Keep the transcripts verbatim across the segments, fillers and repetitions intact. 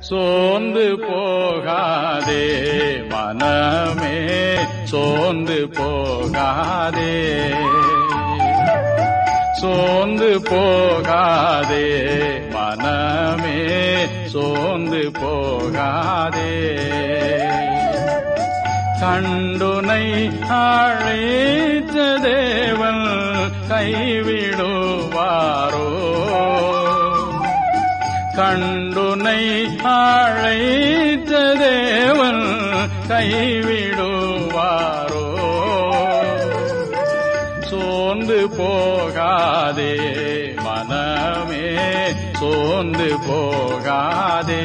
சோர்ந்து போகாதே மனமே, சோர்ந்து போகாதே, சோர்ந்து போகாதே மனமே, சோர்ந்து போகாதே. கண்டுனை அழைத்த தேவன் கைவிடுவாரோ, கண்டுனை அழைத்த தேவன் கைவிடுவாரோ. சோர்ந்து போகாதே மனமே, சோர்ந்து போகாதே.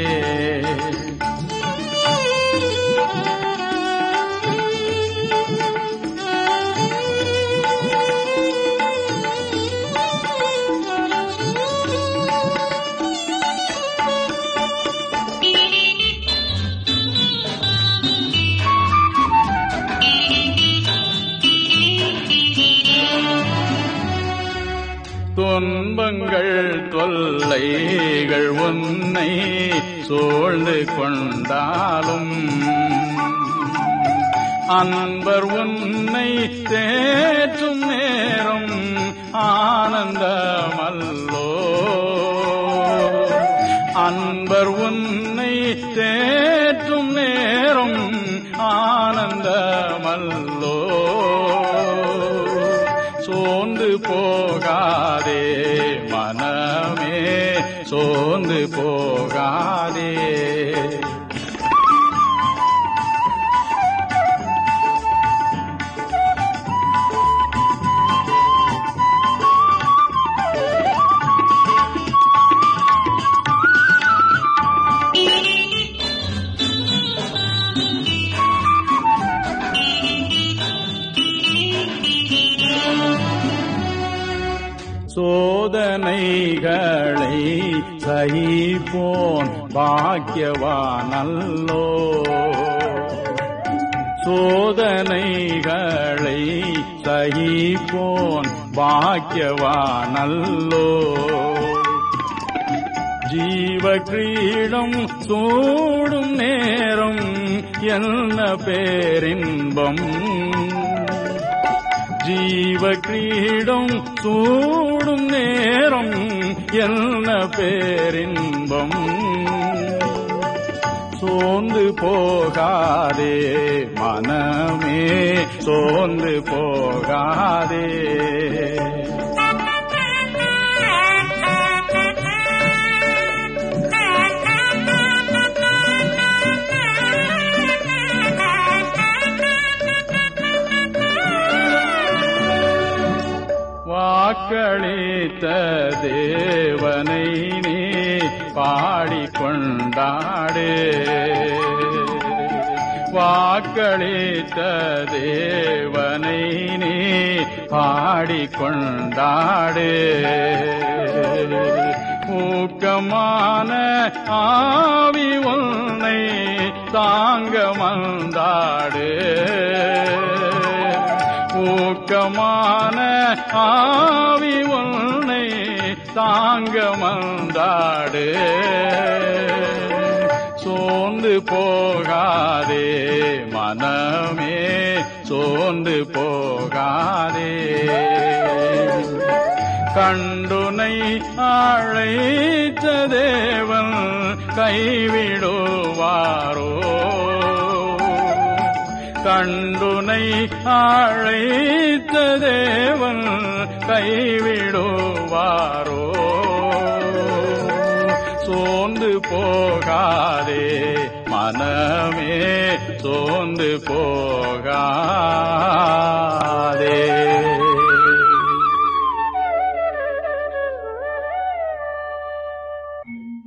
துன்பங்கள் தொல்லைகள் உன்னை சூழ்ந்து கொண்டாலும், அன்பர் உன்னை தேற்றும் நேரம் ஆனந்தமல்லோ, அன்பர் உன்னை தேற்றும் நேரம் ஆனந்தமல்லோ. சோர்ந்து போகாதே மனமே, சோர்ந்து போகாதே. சோதனைகளை சகிப்போன் பாக்கியவானல்லோ, சோதனைகளை சகிப்போன் பாக்கியவானல்லோ. ஜீவ கிரீடம் சூடும் நேரம் என்ன பேரின்பம், ஜீவ கிரீடம் சூடும் நேரம் என்ன பேரின்பம். சோர்ந்து போகாதே மனமே, சோர்ந்து போகாதே. வாக்களித்த தேவனை நீ பாடிக்கொண்டாடு, வாக்களித்த தேவனை நீ பாடிக்கொண்டாடு. ஊக்கமான ஆவி உன்னை தாங்க வந்தாடு, ஊக்கமான ஆவி உன்னை தாங்க வந்தாடு. சோர்ந்து போகாதே மனமே, சோர்ந்து போகாதே. கண்டுனை அழைத்த தேவன் கைவிடுவாரோ, கண்டுனை அழைத்த தேவன் கைவிடுவாரோ. சோர்ந்து போகாதே மனமே, சோர்ந்து போகாதே.